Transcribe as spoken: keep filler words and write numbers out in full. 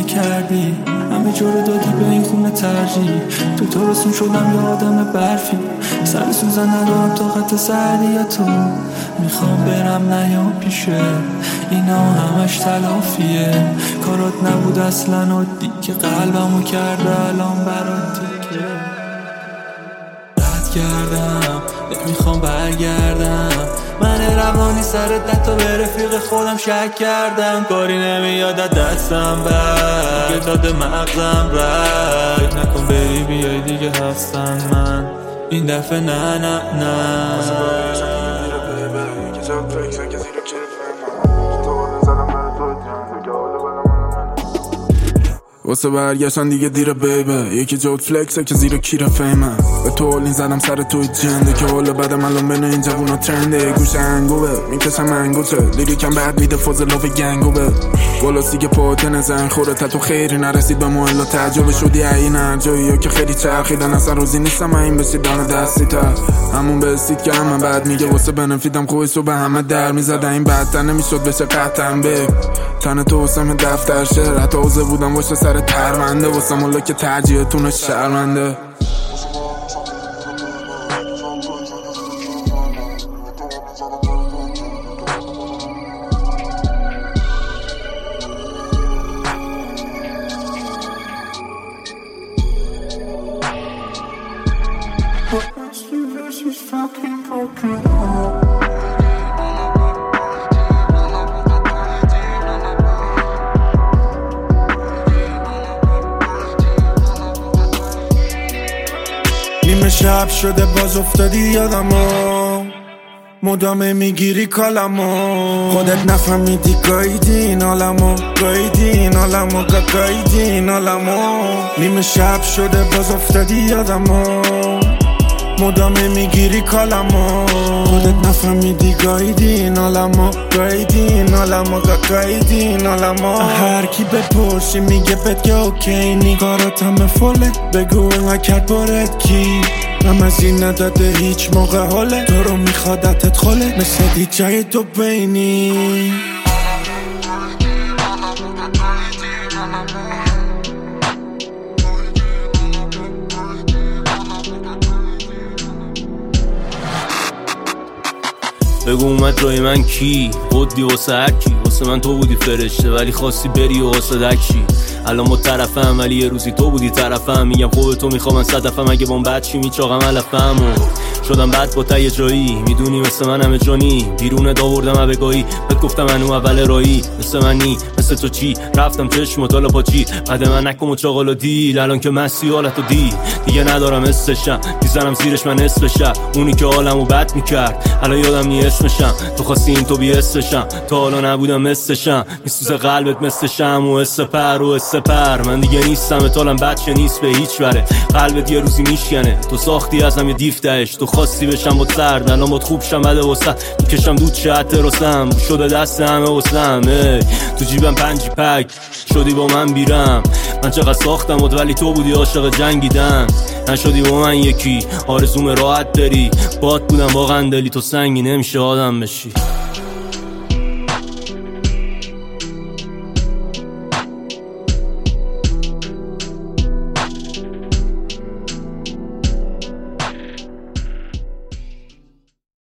نکردی، همه جور دادی به این خونه ترجیح. تو تو رسون شدم یه آدم برفی، سر سوزن ندارم طاقت سردی تو. میخوام برم نیام پیشه، اینا همش تلافیه. کارات نبود اصلا عادی که قلبمو کرده الان برات تیکه. رد کردم نمیخوام برگردم، من روانی سر دتا به رفیق خودم شک کردم. کاری نمیاد دستم بر دیگه داده مغزم رد. نکن بری بیای دیگه هستن من این دفعه نه نه نه. واسه برگشتن دیگه دیره بیبه، یکی جود فلکسه که زیر کیره فیمه. به تو این زدم سر توی جنده که حالا بعدم الان بین این جوونا ترنده. گوش انگوبه میکشم انگوچه، لیریکم بعد میده فوزلاف گنگوبه. گلاسی که پاتن زنگ خوره تا تو خیری نرسید به محلا تعجب شدی این ارجایی یا که خیلی چرخیدن. اصلا روزی نیستم این بشید دانه دستی تا همون بسید که همه بعد میگه واسه بنفیدم خوبی صبح همه در میزده. این بدتر نمیشد بشه قطعا به تنه تو واسم دفتر شهر. حتی حوزه بودم واسه سر ترمنده، واسه مولا که ترجیحتون شرمنده. نیمه شب شده باز افتادی یادمو، مدامه میگیری کالمو. خودت نفهمیدی گایدی این عالمو، گایدی این عالمو، گایدی این عالمو. نیمه شب شده باز افتادی یادمو، مدامه میگیری کالمو. خودت نفهمیدی گایدی این عالمو، گایدی این عالمو، گایدی این عالمو. هر کی بپرسی میگه بد که اوکی نی، کارات همه فولت بگو انقدر کرد بارت کی. هم از این نداده هیچ موقع حاله، تو رو میخوادتت خاله مثل دی جای تو بینی. بگو اومد جای من کی؟ خودی واسه هر کی؟ واسه من تو بودی فرشته ولی خواستی بری و واسه دکی. الان ما طرفم ولی یه روزی تو بودی طرفم. میگم خوب تو میخوام من صدفم، اگه بام بد چی میچاقم علفم و شدم بعد با تای جایی. میدونی مثل من همه جانی بیرونه داوردم عبگاهی. بهت گفتم منو اول رایی، مثل منی مثل تو چی؟ رفتم چشم و تالا پاچی، بعد من نکم و چاقال و دیل. الان که مستی حالتو دی دیگه ندارم استشم، میزنم زیرش من اسمشم. اونی که حالمو بد میکرد الان یادم نی اسمشم. تو خواستی این تو بی اسمشم، تا حالا نبودم مثلشم. میسوزه قلبت مثلشم و اسپر و اسپر. من دیگه نیستم اتالم بچه نیست به هیچ وره. قلبت یه روزی میشکنه، تو ساختی ازم یه دیفتهش. تو خواستی بشم با سرد الان باد خوب شم بده واسه میکشم دود چه رسم شده دست همه واسم. تو جیبم پنجی پک شدی با من بیرم. من چقدر ساختم بود ولی تو بودی عاشق جنگیدن. نشدی با من یکی آرزوم راحت بری. باد بودم واقعا دلی تو سنگی نمیشه آدم بشی.